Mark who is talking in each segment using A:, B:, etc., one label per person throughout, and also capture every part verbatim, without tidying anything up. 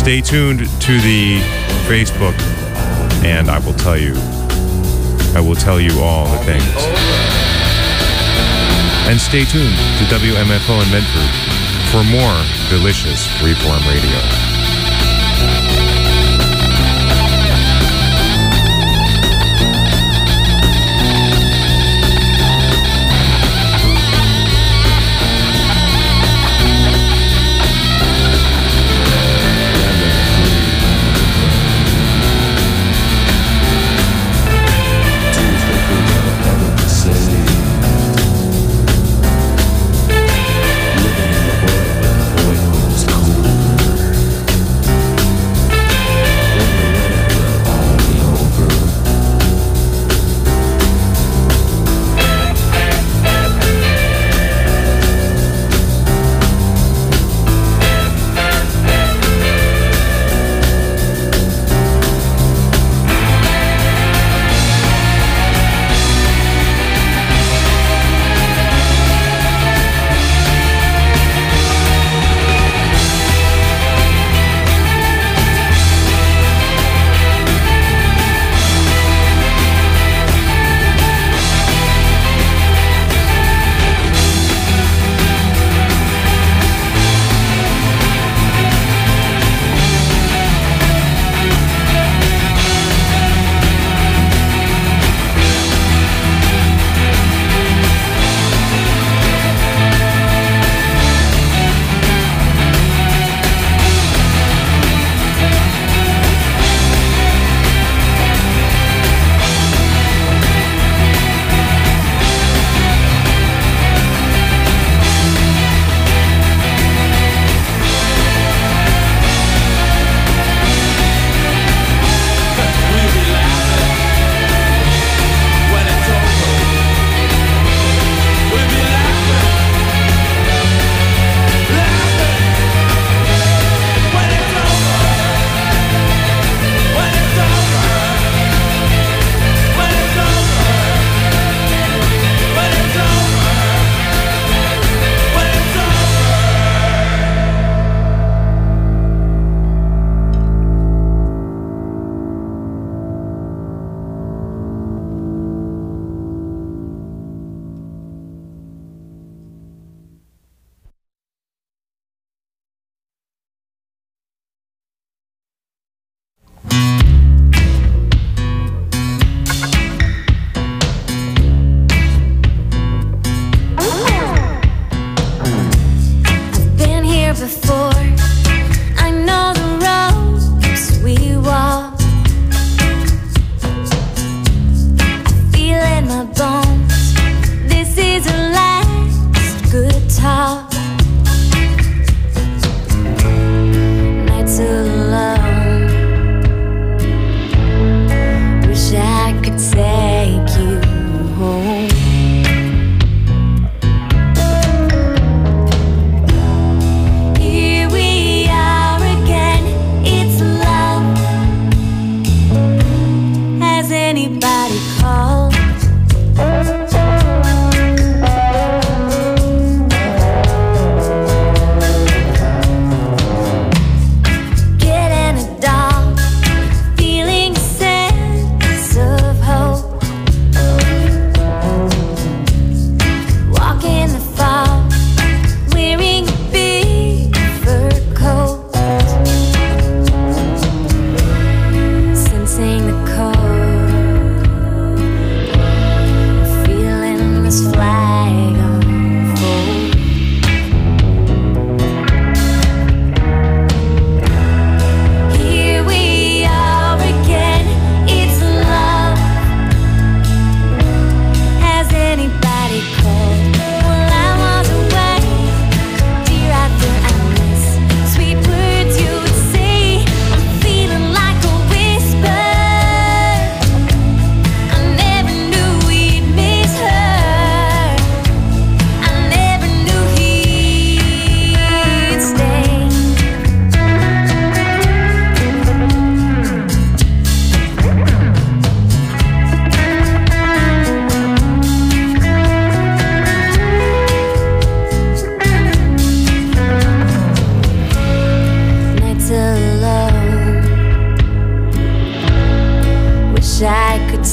A: Stay tuned to the Facebook, and I will tell you. I will tell you all the things. And stay tuned to W M F O in Medford for more delicious Freeform Radio.
B: Living in the world where the boy grows cool.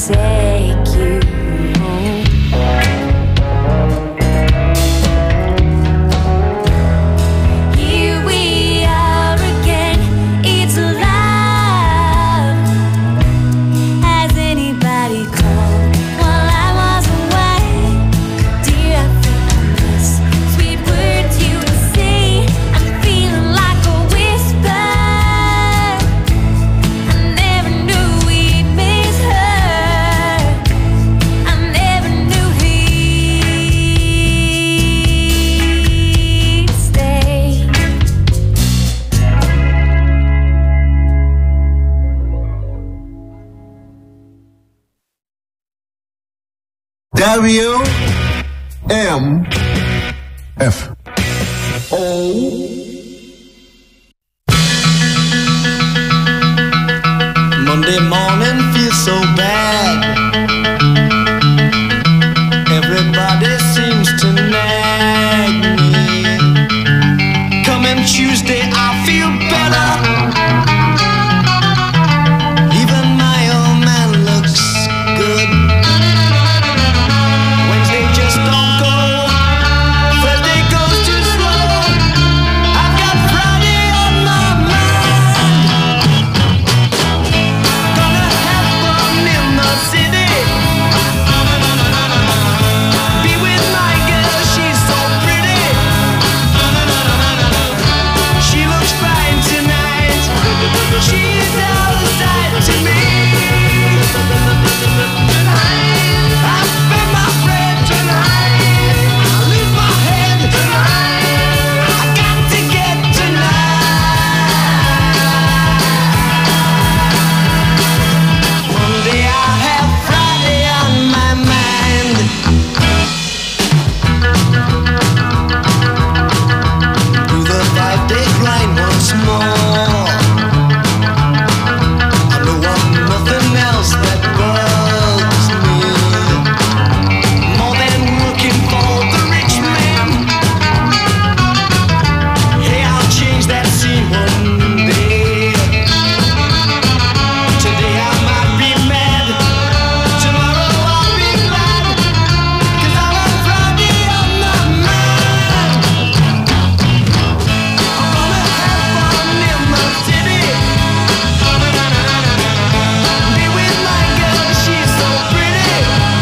B: take you home. Here we are again, it's love. Has anybody called while I was away? Dear, I think I miss sweet words you would say. I'm feeling like a whisper. I never knew we'd miss her. I never knew he'd stay.
C: W M F O
D: Monday morning feels so bad. Everybody seems to nag me. Coming Tuesday I feel better. Even my old man looks good. Wednesday just don't go. Thursday goes too slow. I've got Friday on my mind. Gonna have fun in the city. Be with my girl, she's so pretty. She looks fine tonight. She's out of sight to me. I spend my bread tonight. I lose my head tonight. I got to get tonight. Monday I have Friday on my mind. Do the five-day grind once more. I know I'm nothing else that bugs me more than looking for the rich man. Hey, I'll change that scene one day. Today I might be mad, tomorrow I'll be glad, 'cause I have Friday on my mind. I'm gonna have fun in the city. Be with my girl, she's so pretty.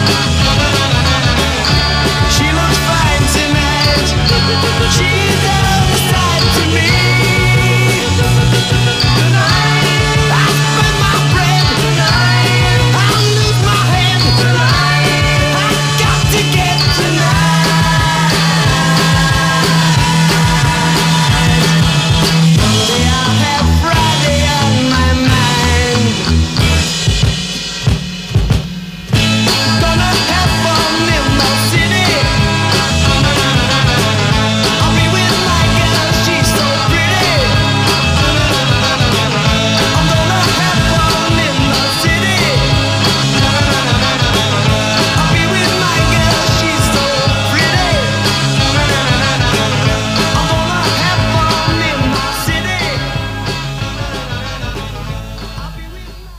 D: She looks fine tonight. She's out of sight to me. Tonight, I spend my bread tonight. I lose my head tonight. I got to get tonight. Monday I have Friday on my mind. Gonna have fun in the city. I'll be with my girl, she's so pretty. I'm gonna have fun in the city. I'll be with my girl, she's so pretty. I'm gonna have fun in the city. I'll be with my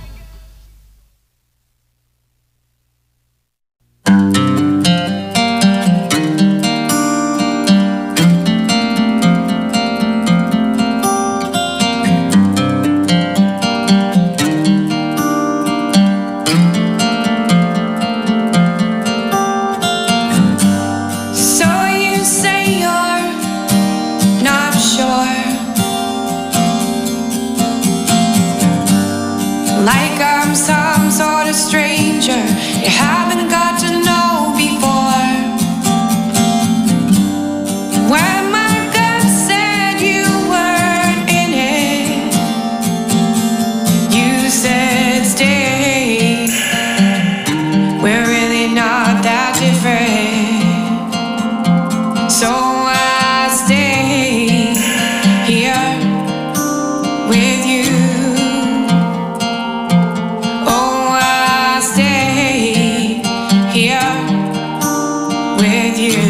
B: So you say you're not sure, like I'm some sort of stranger you haven't got to know before. When my gut said you weren't in it, you said stay. We're really not that different. So I stay here with you. Oh, I stay here with you.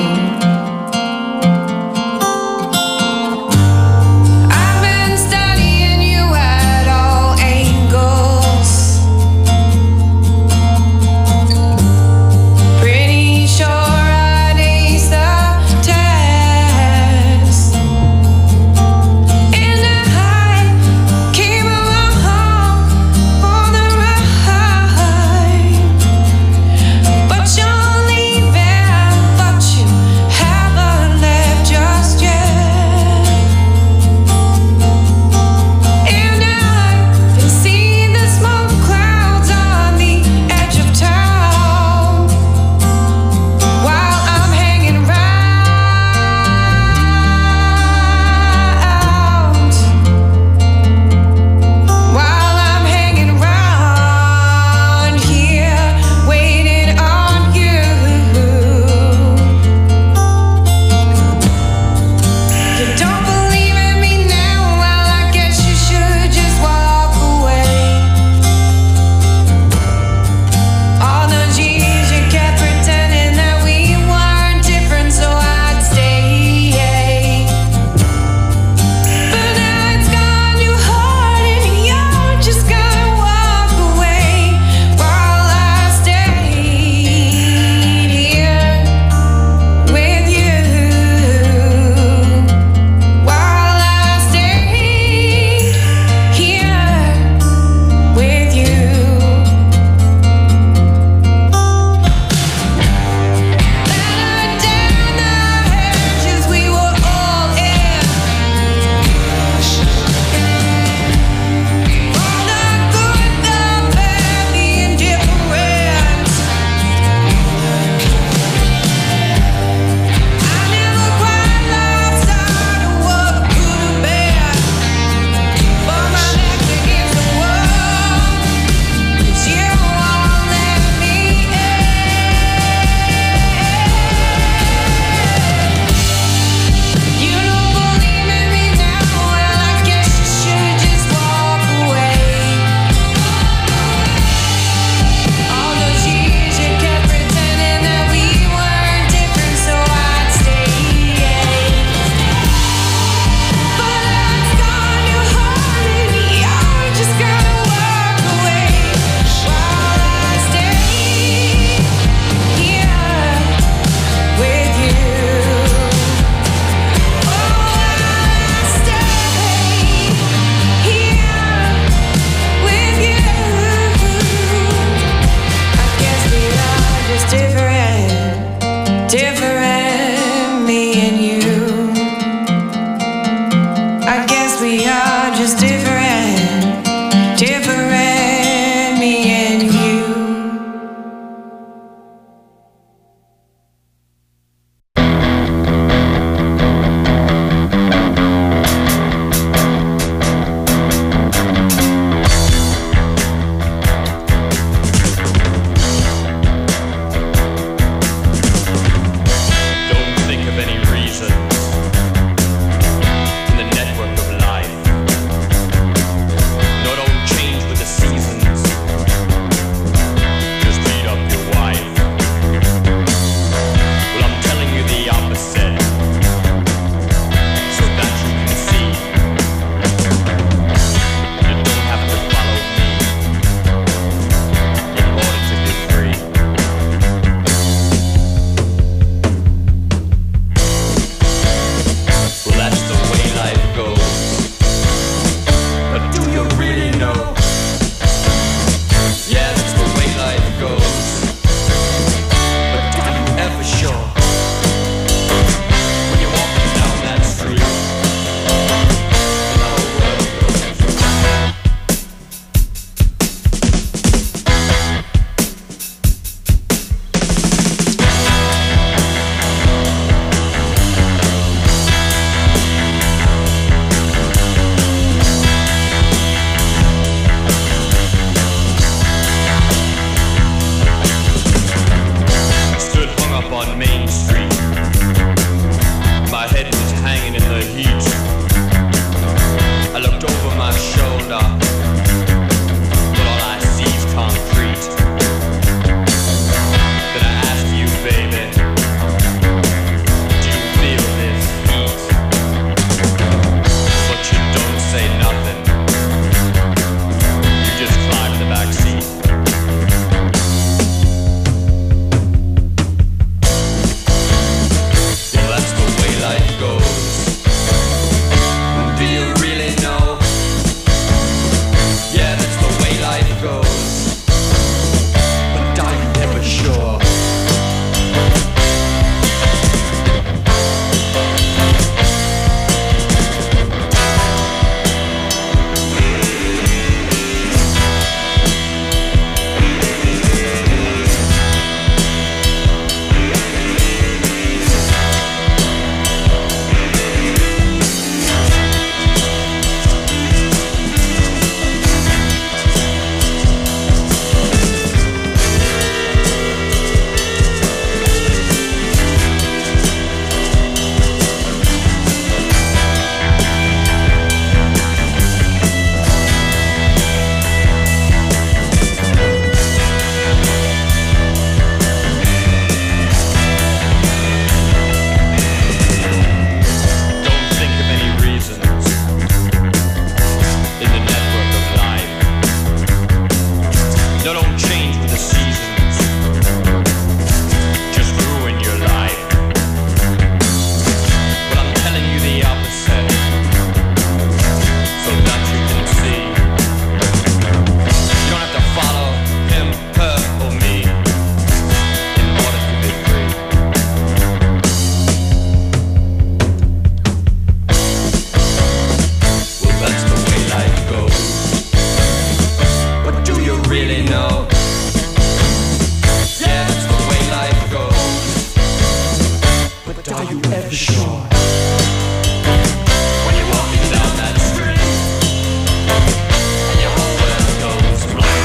B: I've been studying you at all angles.
E: different, different, me and you.
F: Don't think of any reason in the network of life. No, don't change with the seasons. Just beat up your wife. Well, I'm telling you the opposite, so that you can see. You don't have to follow me in order to be free. Well, that's the way life goes. But do you really know? Yeah, that's the way life goes. But are you ever sure? When you're walking down that street, and the whole world goes. Stood hung up on Main Street. My head was hanging in the heat. I looked over my shoulder, but all I see is concrete. Then I asked you, baby, do you feel this heat? But you don't say nothing. You just climb in the back seat. Well, that's the way life goes. Do you really know? Yeah, that's the way life goes. But are you ever sure? Don't think of any reasons in the network of life. No, don't change with the seasons. Just ruin your life. But I'm telling you the opposite, so that you can see. You don't have to follow him, her, or me in order to be free. Well, that's the way life goes. But do you really know? Yeah, that's the way life goes. But are you ever sure? When you're walking down that street, and your whole world goes blank.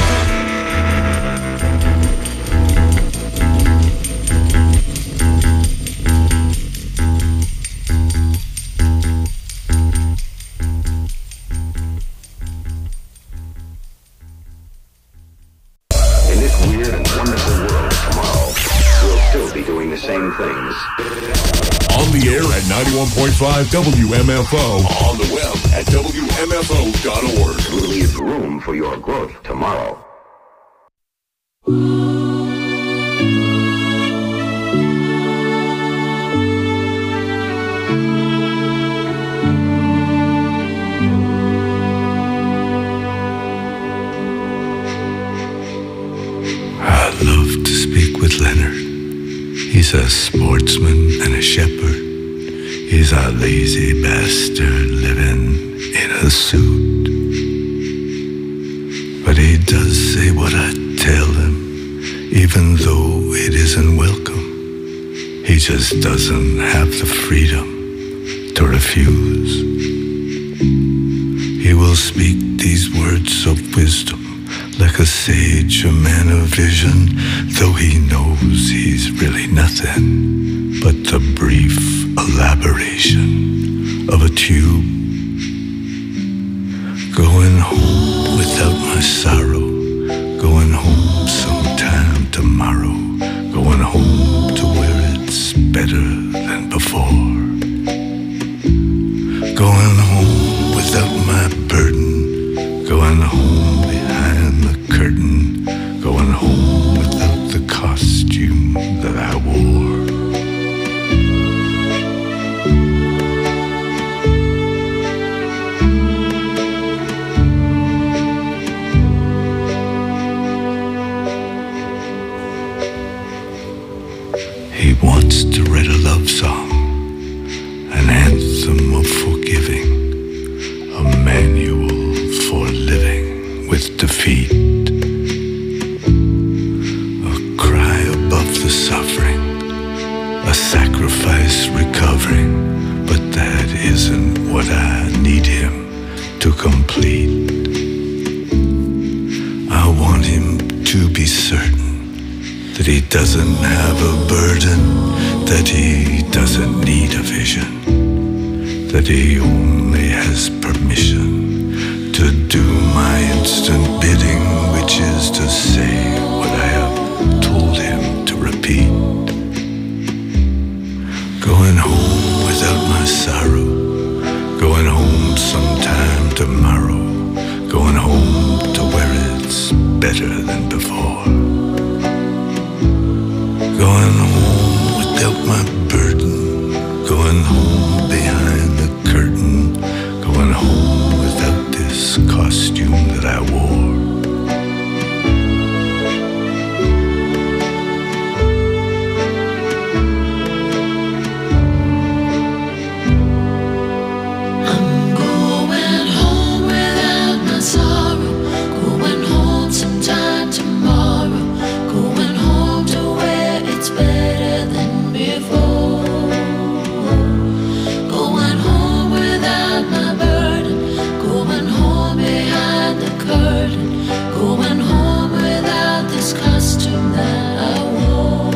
G: In this weird and wonderful world, tomorrow we'll still be doing the same things.
C: On the air at ninety-one point five W M F O. On the web at W M F O dot org.
G: We'll leave room for your growth tomorrow.
H: He's a sportsman and a shepherd. He's a lazy bastard living in a suit. But he does say what I tell him, even though it isn't welcome. He just doesn't have the freedom to refuse. He will speak these words of wisdom like a sage, a man of vision, though he knows he's really nothing but the brief elaboration of a tube. Going home without my sorrow, going home sometime tomorrow, going home to where it's better than before. Going home without my burden, going home behind the curtain, going home without the costume that I wore. He wants to write a love song, an anthem of forgiving, a manual for living with defeat, a cry above the suffering, a sacrifice recovering, but that isn't what I need him to complete. I want him to be certain that he doesn't have a burden, that he doesn't need a vision, that he only has permission to do my instant bidding, which is to say what I have told him to repeat. Going home without my sorrow, going home sometime tomorrow, going home to where it's better than before. Going home without my burden, going home behind the curtain, going home without this costume that I wore.
E: I'm going home without my sorrow, going home sometime tomorrow, going home to where it's better than before. Going home without my burden, going home behind the curtain, going home without this costume that I wore.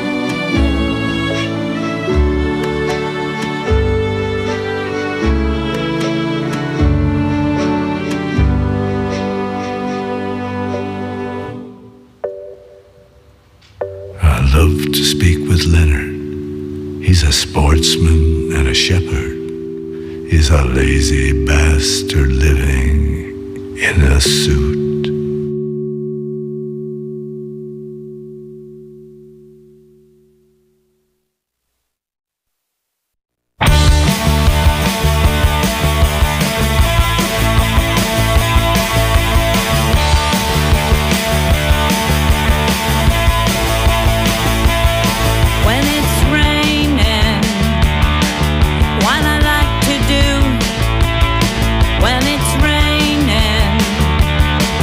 H: I love to speak with Leonard. He's a sportsman and a shepherd. He's a lazy bastard living in a suit.
B: When it's raining, what I like to do. When it's raining,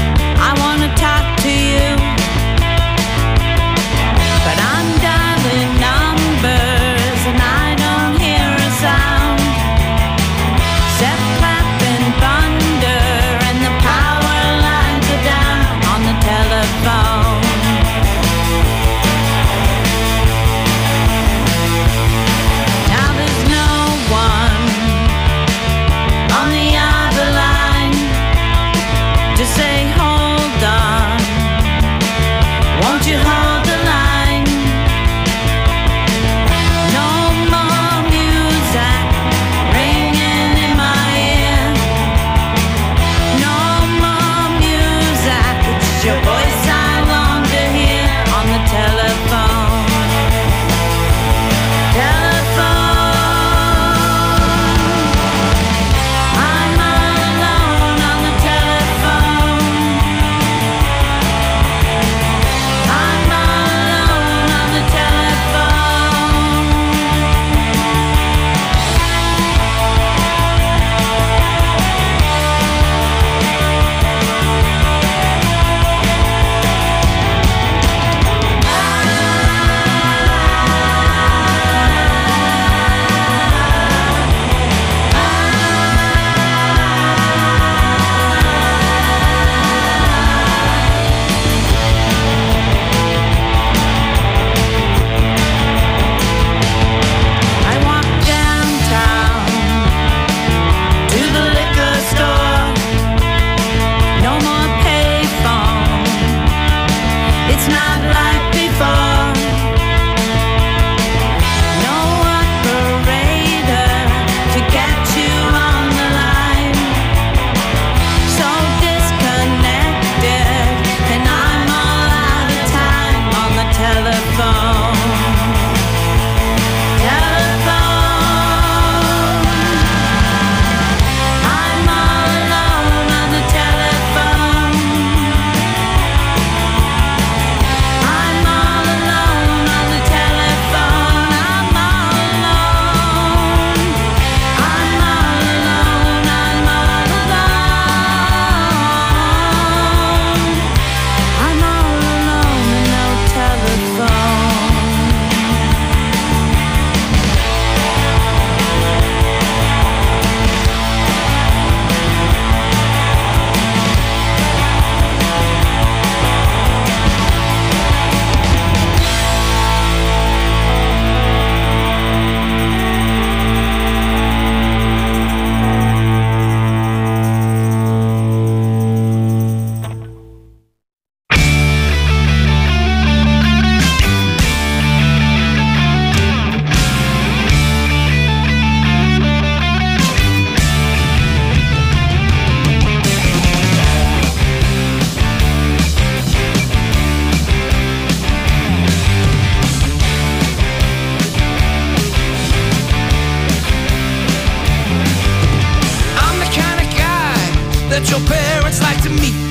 D: that your parents like to meet.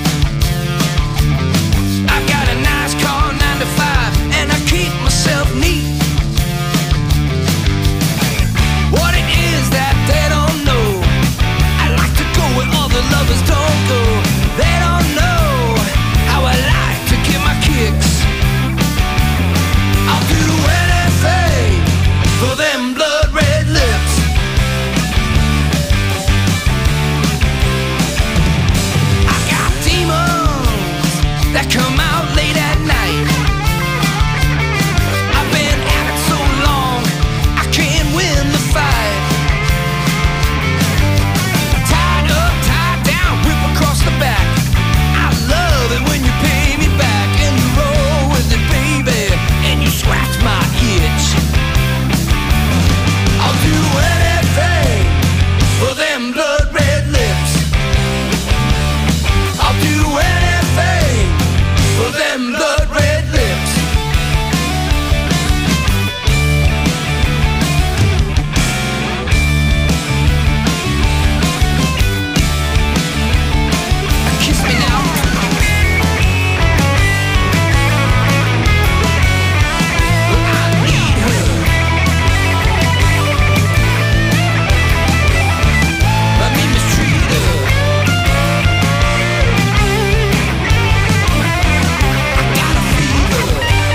D: I've got a nice car, nine to five, and I keep myself neat. What it is that they don't know, I like to go where other lovers don't go. They don't know how I like to get my kicks. I'll do anything for them blood red lips. I got demons that come out late at night. I've been at it so long, I can't win the fight. Tied up, tied down, whip across the back. I love it when you pay me back and you roll with it, baby, and you scratch my itch. I'll do anything for them blood red lips. I'll do anything for them blood red lips. Kiss me now. I need her. Let me mistreat her. I got a fever.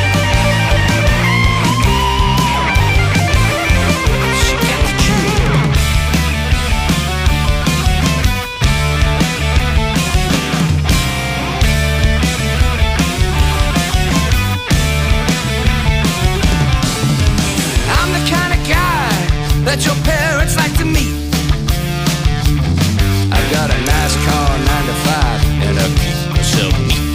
D: She got the cure. I'm the kind of guy that your parents like to meet. I've got a nice car, nine to five, and I keep myself neat.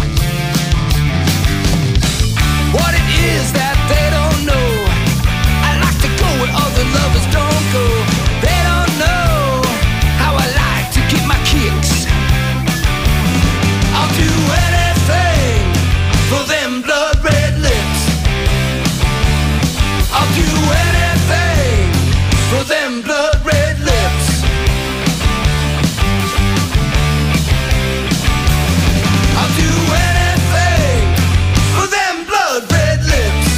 D: What it is that they don't know, I like to go where other lovers don't go. They don't know how I like to get my kicks. I'll do anything for them blood red lips. I'll do anything for them blood red lips. I'll do anything for them blood red lips.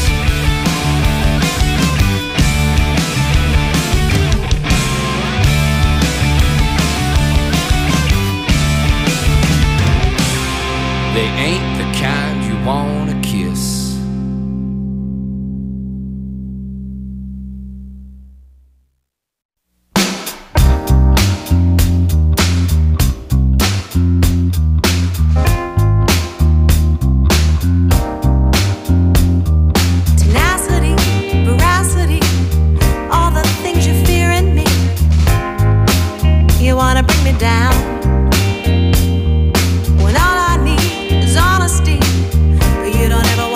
D: They ain't the kind you wanna kiss.
B: Tenacity, veracity, all the things you fear in me. You wanna bring me down when all I need is honesty, but you don't ever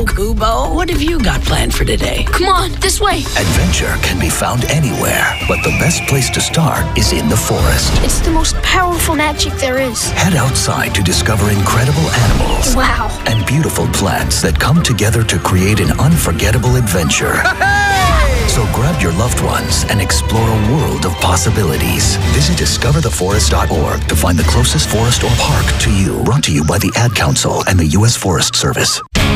I: Hello, Kubo. What have you got planned for today?
J: Come on, this way.
K: Adventure can be found anywhere, but the best place to start is in the forest.
J: It's the most powerful magic there is.
K: Head outside to discover incredible animals.
J: Wow.
K: And beautiful plants that come together to create an unforgettable adventure. So grab your loved ones and explore a world of possibilities. Visit discover the forest dot org to find the closest forest or park to you. Brought to you by the Ad Council and the U S Forest Service.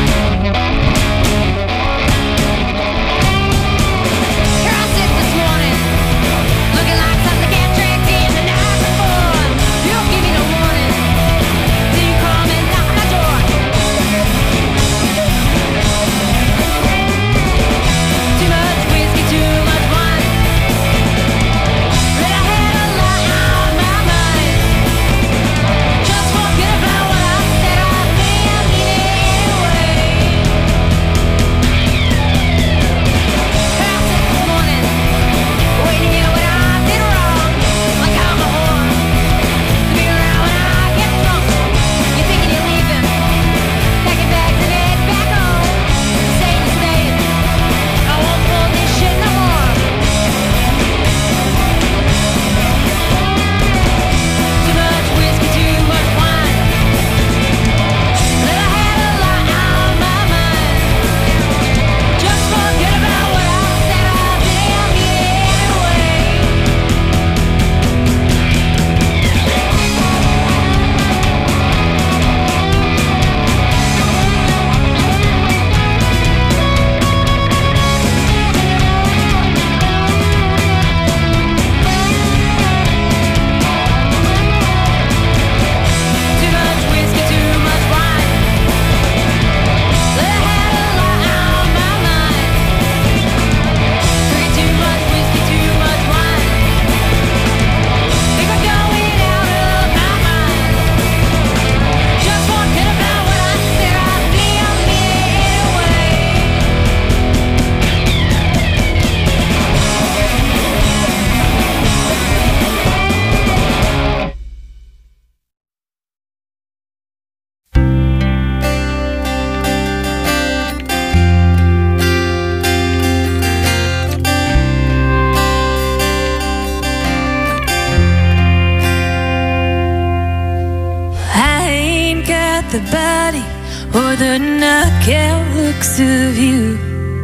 L: The body or the knockout looks of you.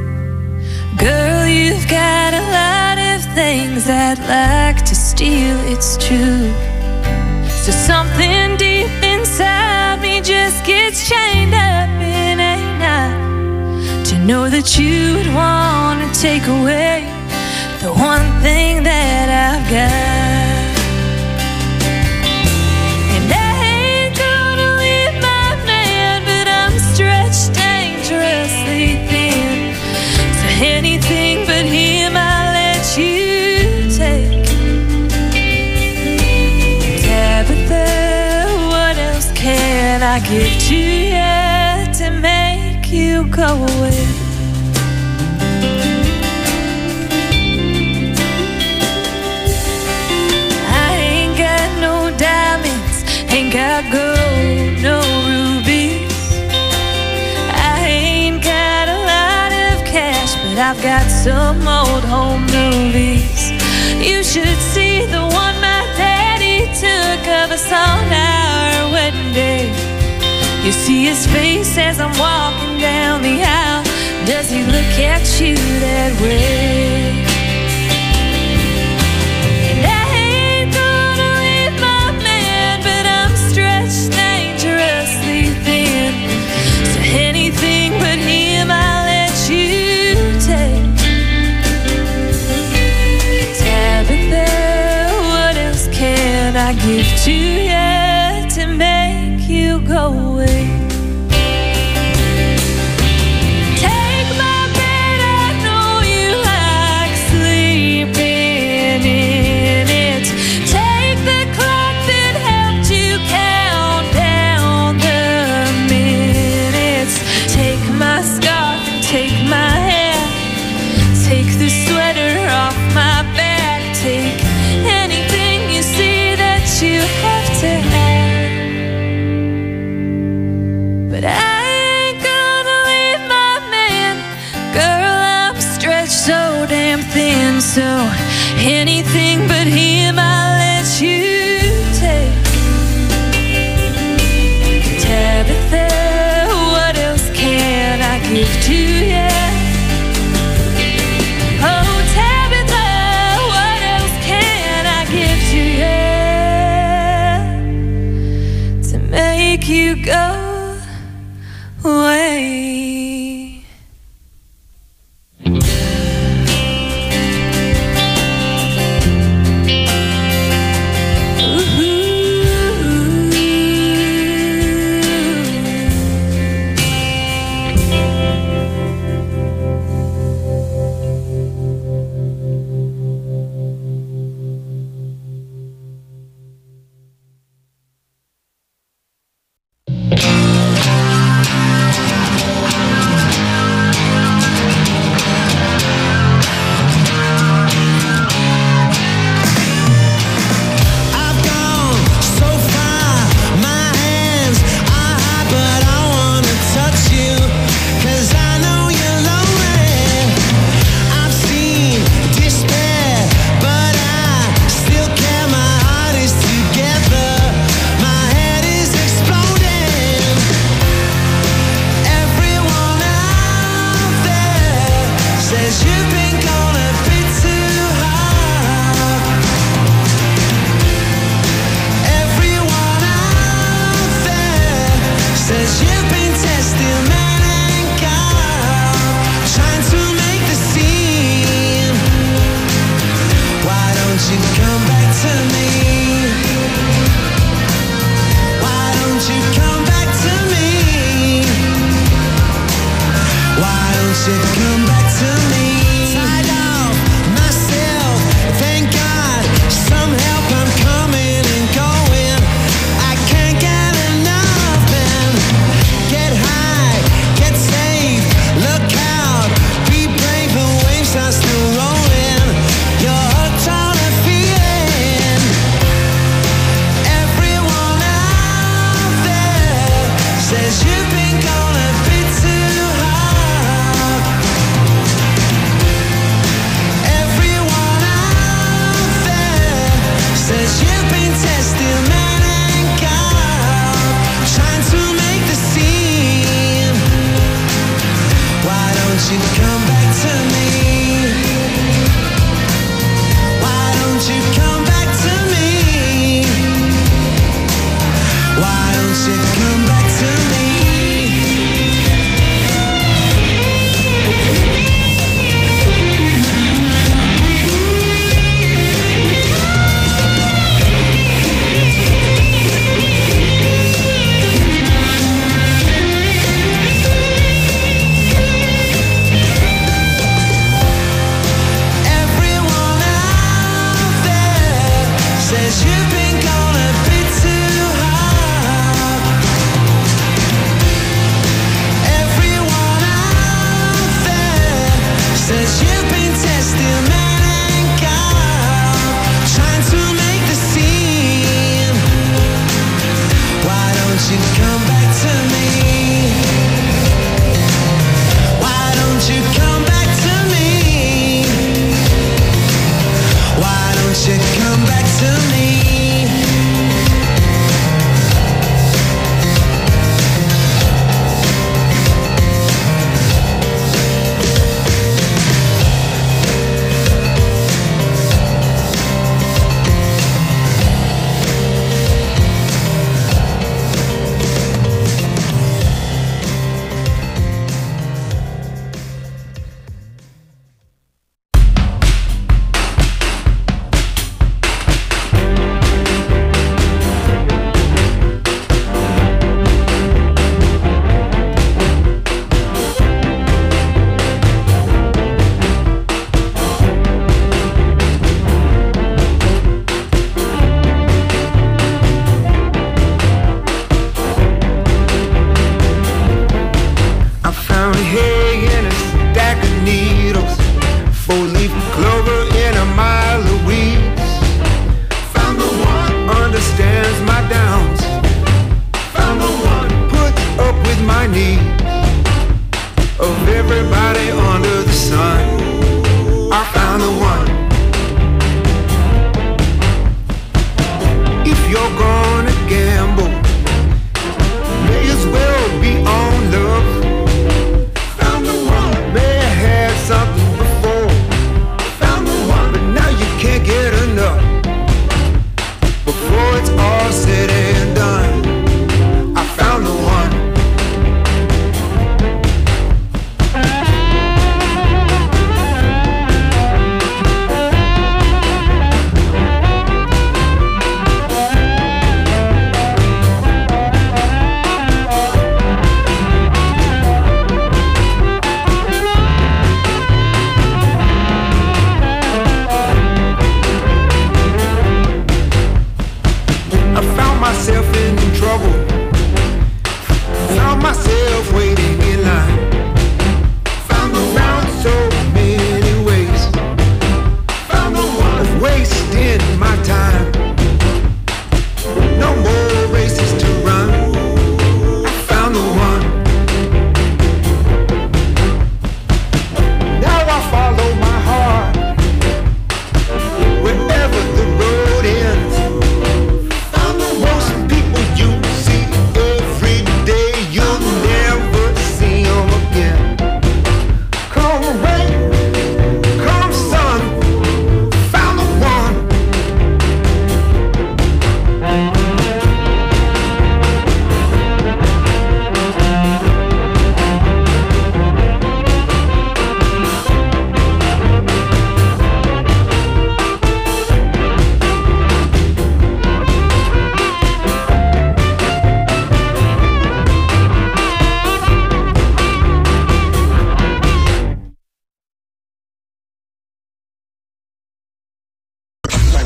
L: Girl, you've got a lot of things I'd like to steal, it's true. So something deep inside me just gets chained up in a knot, to know that you'd want to take away the one thing that I've got. Anything but him I'll let you take. Tabitha, what else can I give to you to make you go away? I ain't got no diamonds, ain't got gold, no rubies. I ain't got a lot of cash, but I've got some old home movies. You should see the one my daddy took of us on our wedding day. You see his face as I'm walking down the aisle. Does he look at you that way? And I ain't gonna leave my man, but I'm stretched dangerously thin. So anything but him I'll let you take. Tabitha, what else can I give to you to make you go away? Take my bed, I know you like sleeping in it. Take the clock that helped you count down the minutes. Take my scarf and take my hair. Take the sweater off my back. Take anything you see that you have to have. So anything but him I'll let you take. Tabitha, what else can I give to you? Oh, Tabitha, what else can I give to you to make you go away?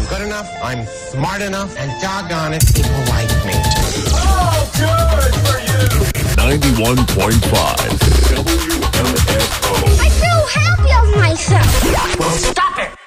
M: good enough, I'm smart enough, and doggone it, people like me.
C: Oh, good for you! ninety-one point five W M F O.
J: I feel happy of myself.
M: Well, stop it!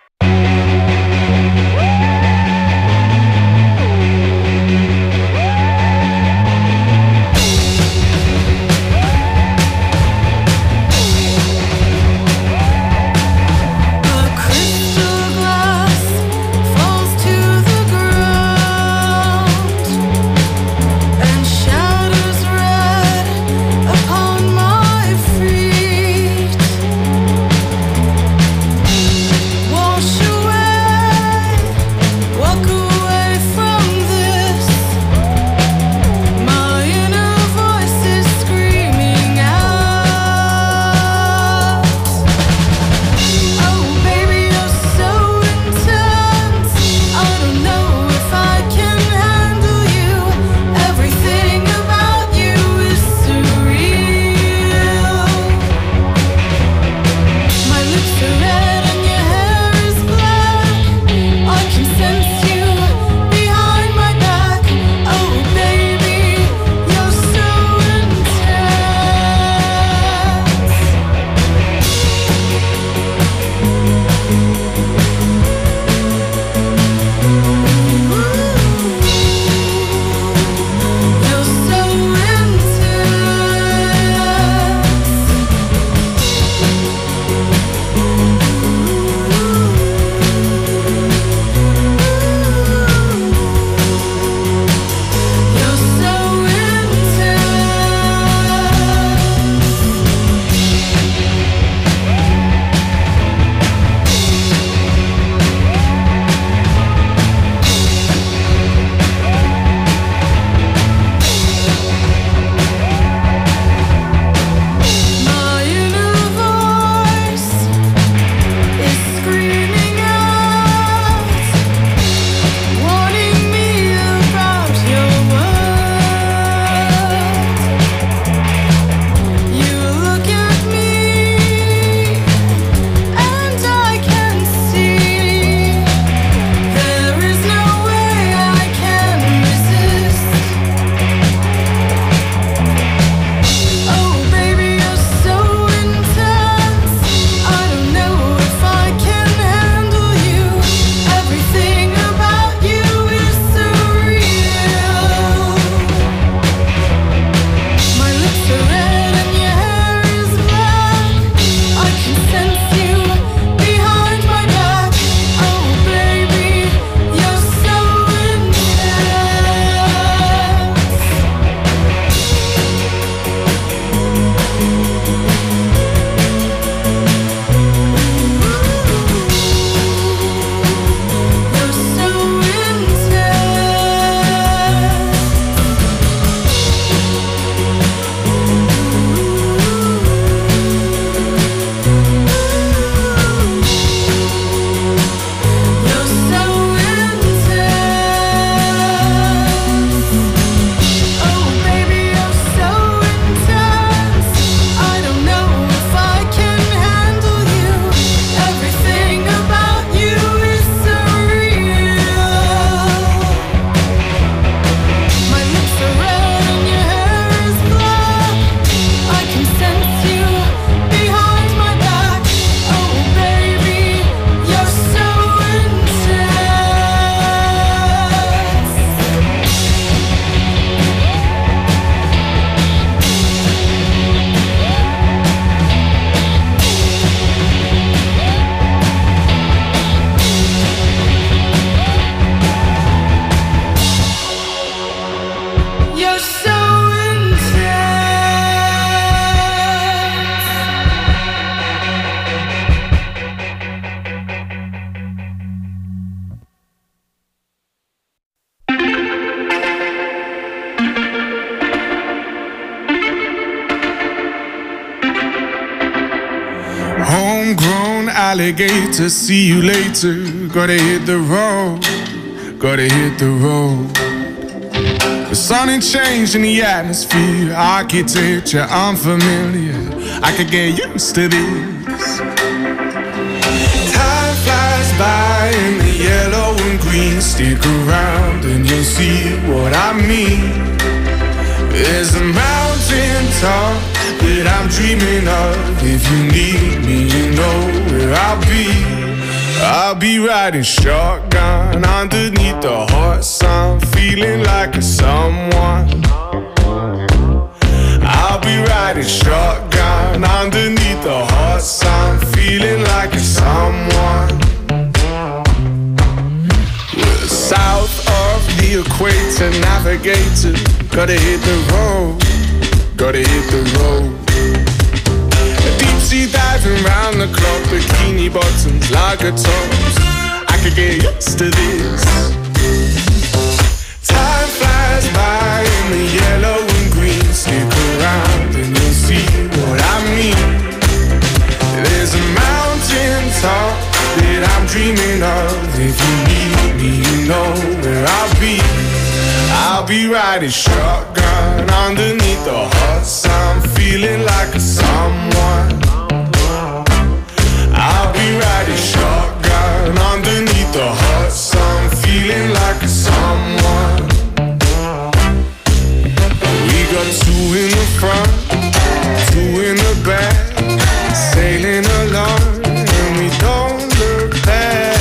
N: Homegrown alligator, see you later. Gotta hit the road, gotta hit the road. The sun ain't changed in the atmosphere, architecture unfamiliar. I could get used to this. Time flies by in the yellow stick around and you'll see what I mean. There's a mountain top that I'm dreaming of. If you need me, you know where I'll be. I'll be riding shotgun underneath the hot sun, feeling like a someone. I'll be riding shotgun underneath the hot sun, feeling like a someone. We're south of the equator, navigator. Gotta hit the road, gotta hit the road. Deep sea diving round the clock, bikini bottoms, lager tops. I could get used to this. Time flies by in the yellow and green. Stick around and you'll see what I mean. There's a mountain top that I'm dreaming of. If you need me, you know where I'll be. I'll be riding shotgun underneath the hot sun, feeling like a someone. I'll be riding shotgun underneath the hot sun, feeling like a someone. We got two in the front, two in the back, sailing along and we don't look back.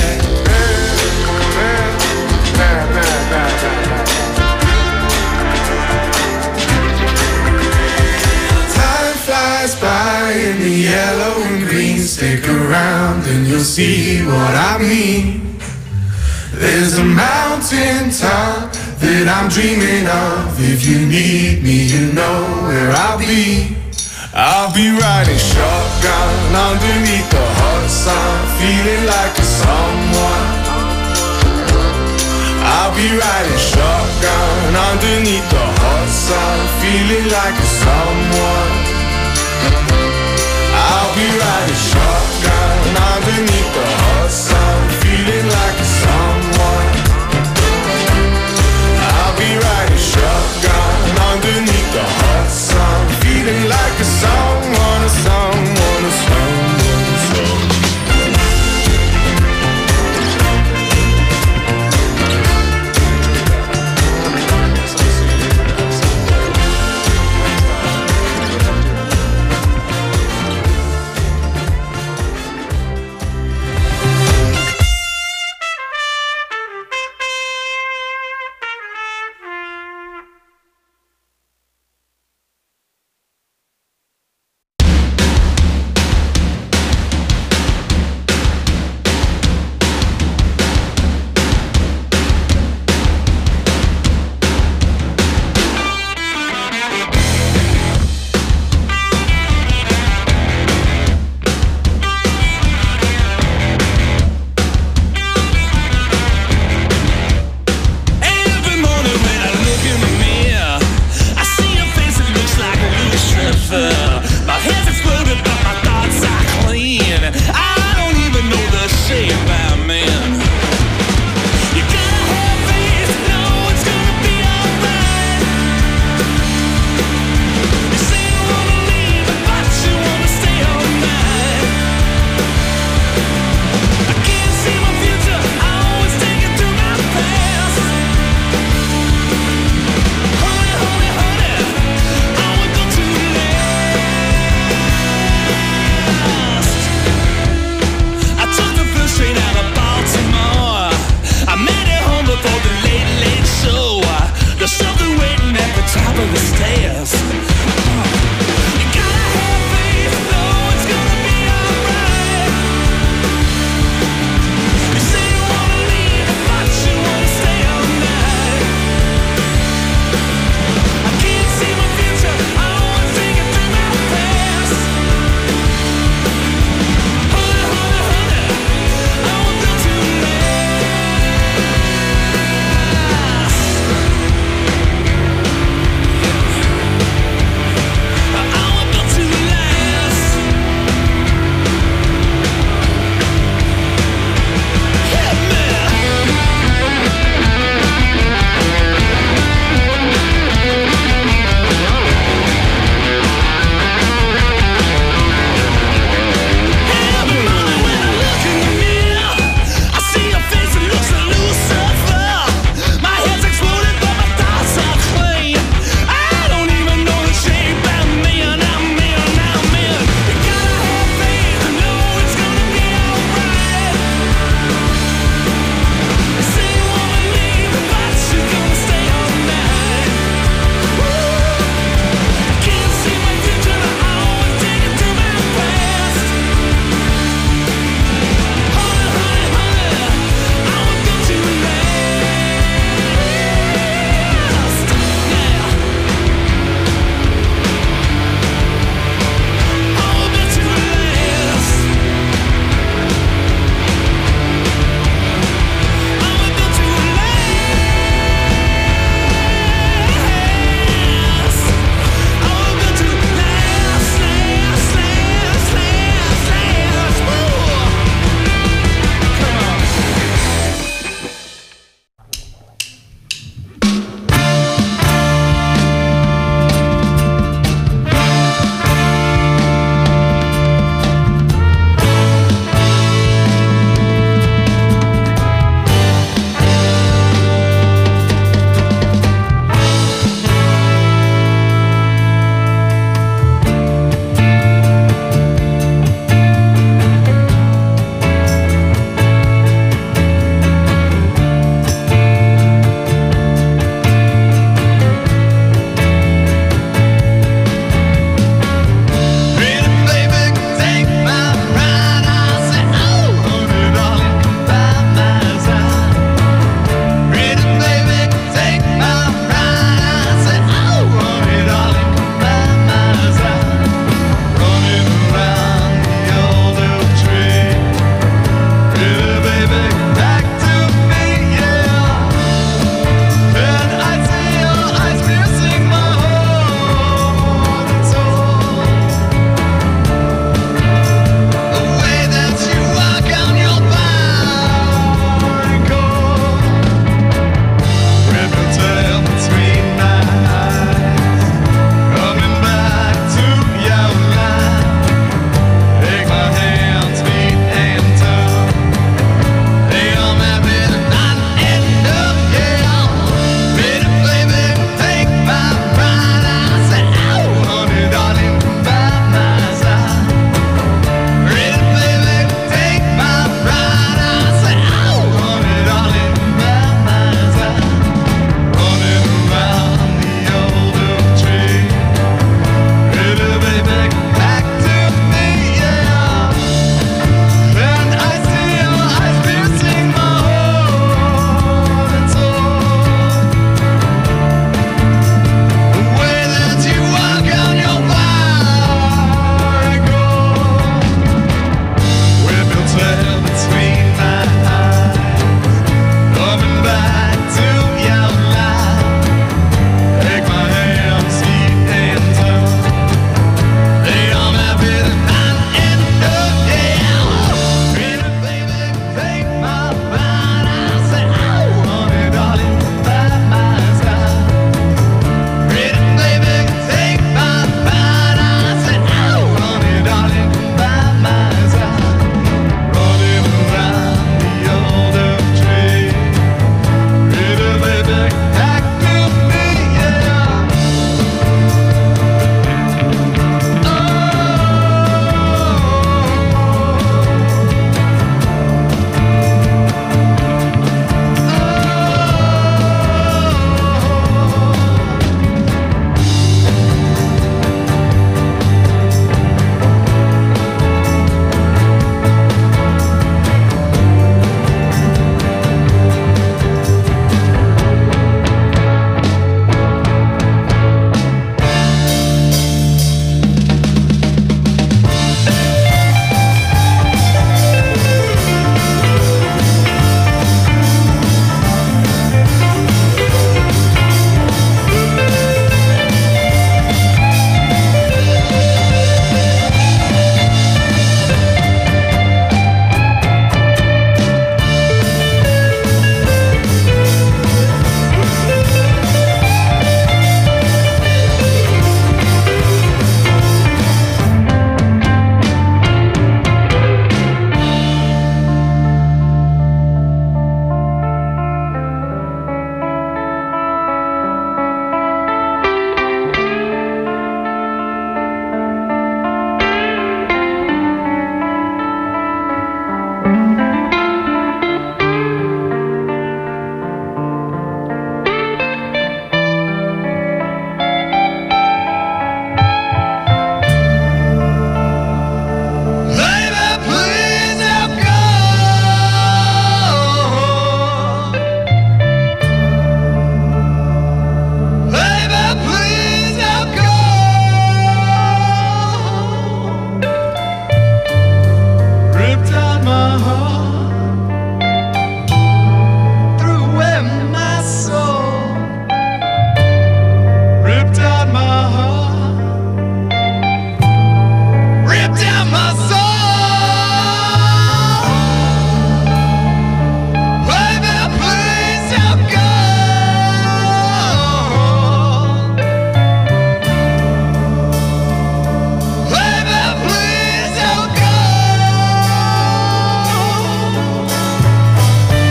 N: By in the yellow and green, stick around and you'll see what I mean. There's a mountain top that I'm dreaming of. If you need me, you know where I'll be. I'll be riding shotgun underneath the hot sun, feeling like a someone. I'll be riding shotgun underneath the hot sun, feeling like a